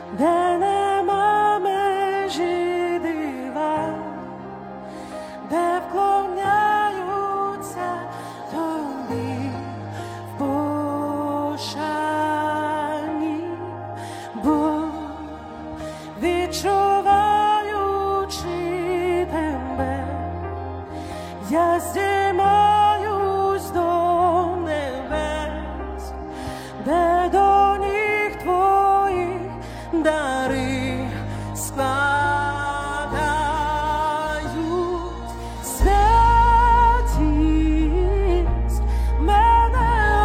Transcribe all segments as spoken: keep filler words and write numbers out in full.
де нема межі дива, де вклоняються тобі в пошані, бо відчуваючи тебе, я здіймаюсь до небес, де до ніг твоїх дари складають. Святість мене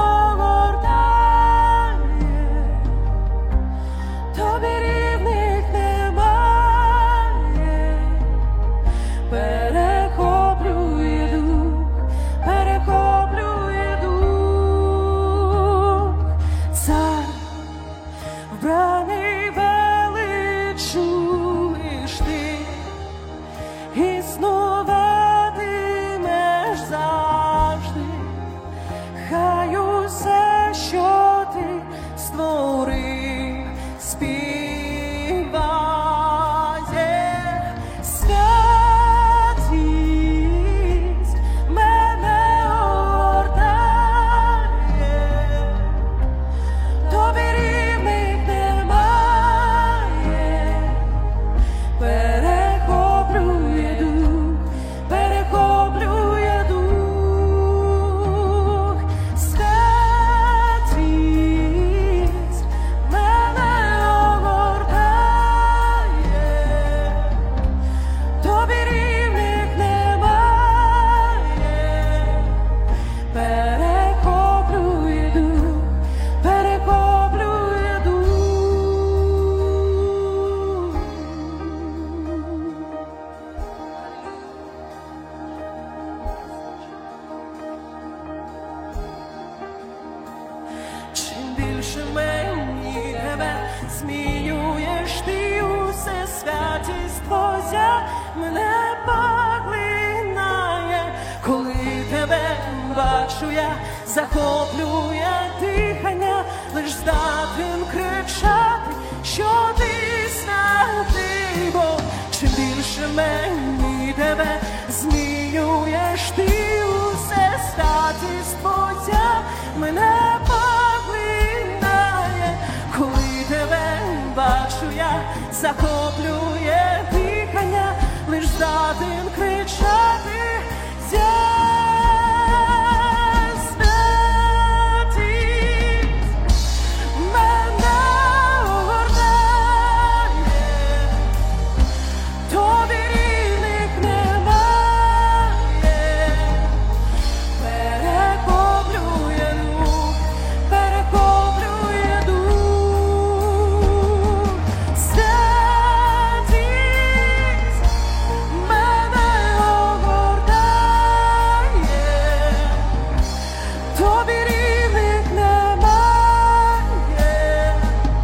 огортає, тобі рівних немає. Перехоплює дух, перехоплює дух. Цар вбраний величуєш ти, існуватимеш завжди. Хай усе, що ти створив, співає. Святість мене огортає, тобі рівних немає. Перехоплює дух, перехоплює дух. Святість мене огортає, тобі рівних немає. Перехоплює дух, перехоплює дух. Чим більше мені тебе змінюєш ти, усе святість твоя мене поглинає. Коли тебе бачу я, захоплює дихання, лиш здатен кричати, що ти святий Бог. Чим більше мені тебе змінюєш ти, усе святість твоя мене поглинає. Коли тебе бачу я, захоплює дихання, лиш здатен кричати, я святість мене огортає, тобі рівних немає. Перехоплює дух, перехоплює дух. Святість мене огортає, тобі рівних немає.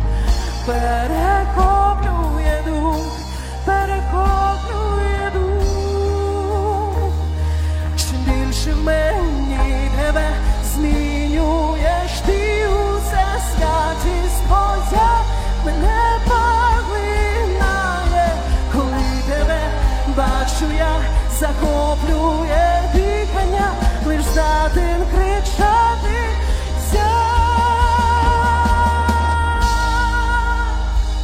Перехоплює дух, перехоплює дух. Чим більше мені тебе змінюєш ти, усе святість твоя мене поглинає. Коли тебе бачу я, захоплює дихання, лиш здатен кричати, я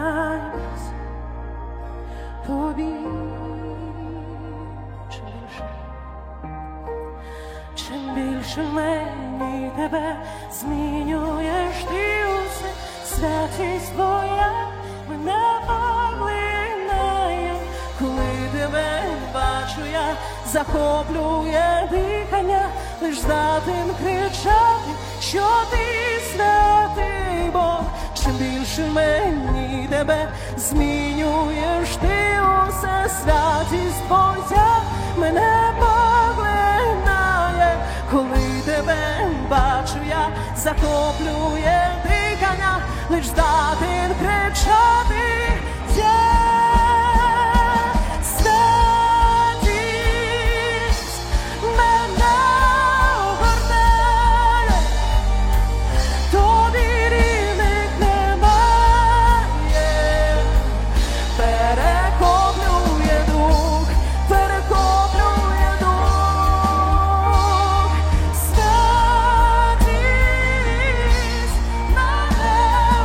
поклоняємось тобі. Чим більше, чим більше мені тебе змінюєш ти усе, святість твоя мене поглинає. Коли тебе бачу, я захоплює дихання, лиш здатен кричати, що ти святий Бог. Чим більше мені тебе змінюєш ти усе, святість твоя мене поглинає. Коли тебе бачу, я захоплює дихання, лиш здатен кричати, я святість мене огортає, тобі рівних немає. Перехоплює дух, перехоплює дух, святість мене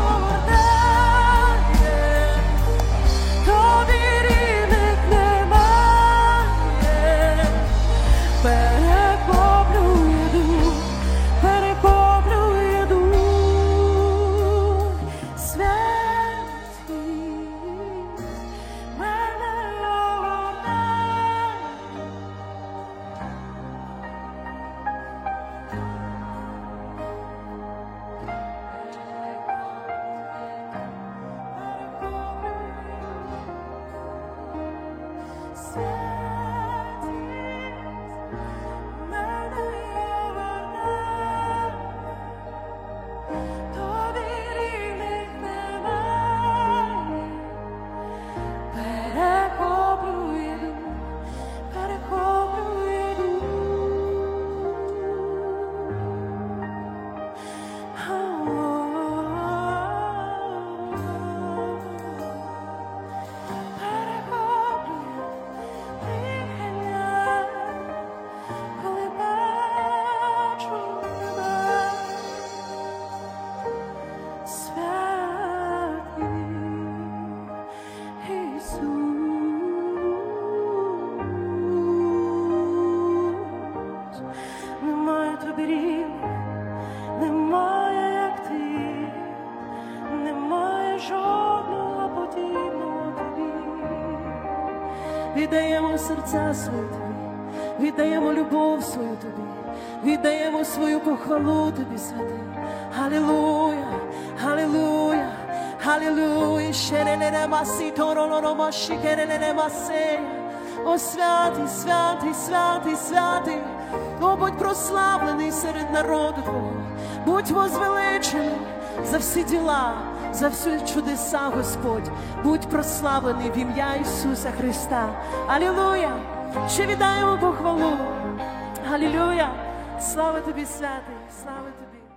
огортає, тобі рівних немає. Перехоплює дух, перехоплює дух, святість мене огортає. Немає тобі рівних, немає як ти, немає жодного подібного тобі. Віддаємо серця свої тобі, віддаємо любов свою тобі, віддаємо свою похвалу тобі, святий. Алілуя, алілуя, алілуя. Шеренемасі тороромаші керенемасея. О, святий, святий, святий, святий. О, будь прославлений серед народу Твого, будь возвеличений за всі діла, за всі чудеса, Господь. Будь прославлений в ім'я Ісуса Христа. Алілуя! Ще віддаємо похвалу. Алілуя! Слава Тобі, святий, слава Тобі.